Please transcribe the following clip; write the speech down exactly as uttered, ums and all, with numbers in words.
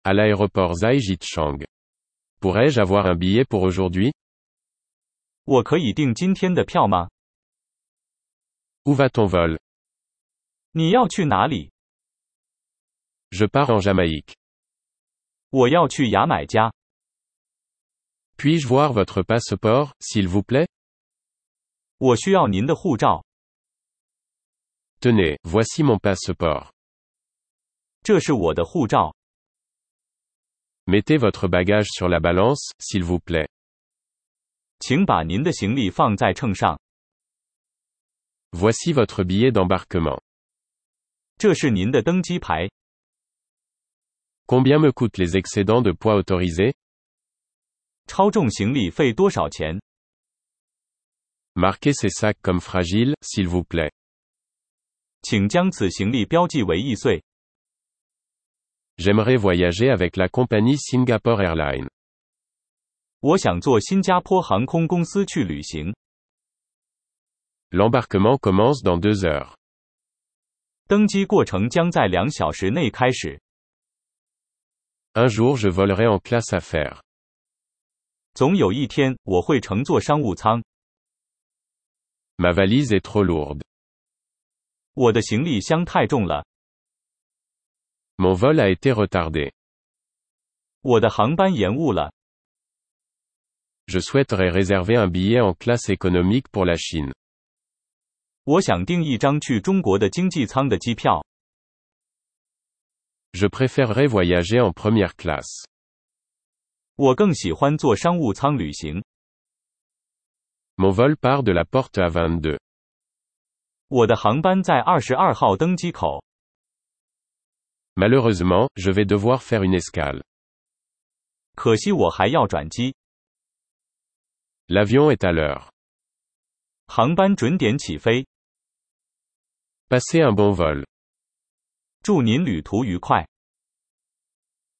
à l'aéroport Zai Jichang. Pourrais-je avoir un billet pour aujourd'hui? 我可以订今天的票吗？ Où va ton vol? 你要去哪里？ Je pars en Jamaïque. 我要去牙买加。 Puis-je voir votre passeport, s'il vous plaît? 我需要您的护照。 Tenez, voici mon passeport. 这是我的护照。 Mettez votre bagage sur la balance, s'il vous plaît. 请把您的行李放在秤上。 Voici votre billet d'embarquement. 这是您的登机牌。 Combien me coûtent les excédents de poids autorisés? 超重行李费多少钱？ Marquez ces sacs comme fragiles, s'il vous plaît. 请将此行李标记为易碎。 J'aimerais voyager avec la compagnie Singapore Airlines. 我想坐新加坡航空公司去旅行。 L'embarquement commence dans deux heures. 登机过程将在两小时内开始。 Un jour je volerai en classe affaires. 总有一天，我会乘坐商务舱。 Ma valise est trop lourde. 我的行李箱太重了。 Mon vol a été retardé. 我的航班延误了。 Je souhaiterais réserver un billet en classe économique pour la Chine. 我想订一张去中国的经济舱的机票。 Je préférerais voyager en première classe. 我更喜欢坐商务舱旅行。 Mon vol part de la porte A vingt-deux. 我的航班在二十二号登机口。 Malheureusement, je vais devoir faire une escale. 可惜我还要转机。 L'avion est à l'heure. 航班准点起飞。 Passez un bon vol. 祝您旅途愉快。